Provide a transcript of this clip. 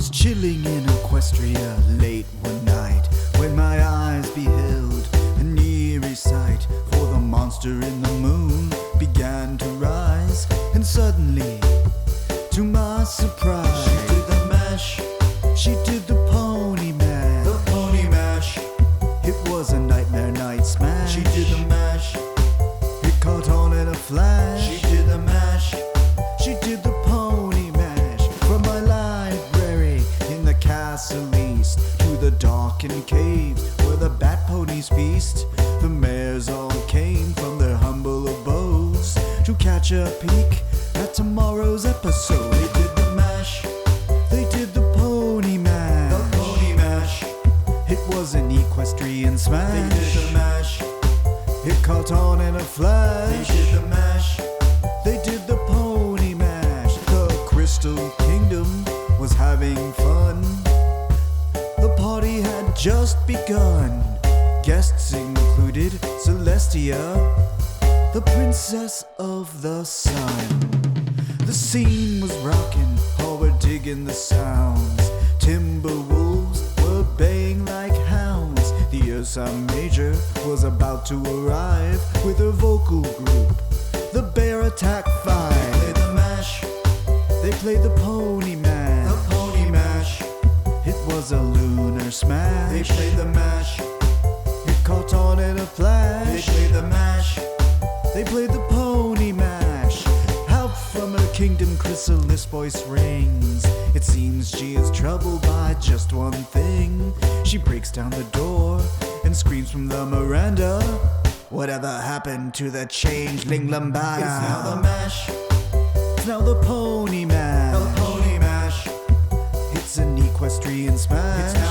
was chilling in Equestria late one night when my eyes beheld an eerie sight. For the monster in the moon began to rise, and suddenly, to my surprise, she did the mash. She did the pony mash. The pony mash. It was a nightmare night smash. She did the mash. It caught on in a flash. She did the mash. She did the pony mash. From my library in the castle east to the darkened caves where the bat ponies feast, the mares all came from their humble abodes to catch a peek at tomorrow's episode. They did the mash. They did the pony mash. The pony mash. It was an equestrian smash. They did the mash. It caught on in a flash. They did the mash. They did the pony mash. The Crystal Kingdom was having fun. The party had just begun. Guests included Celestia, the princess of the sun. The scene was rocking, all were digging the sounds. Timber wolves were baying like hounds. The Ursa Major was about to arrive with her vocal group, the Bear Attack 5. They played the mash. They played the pony mash. The pony mash. It was a lunar smash. They played the mash. It caught on in a flash. They played the mash. They played the pony mash. Out from her kingdom, Chrysalis' voice rings. It seems she is troubled by just one thing. She breaks down the door and screams from the Miranda. Whatever happened to the changeling Lambada? It's now the mash. It's now the pony mash. The pony mash. It's an equestrian smash.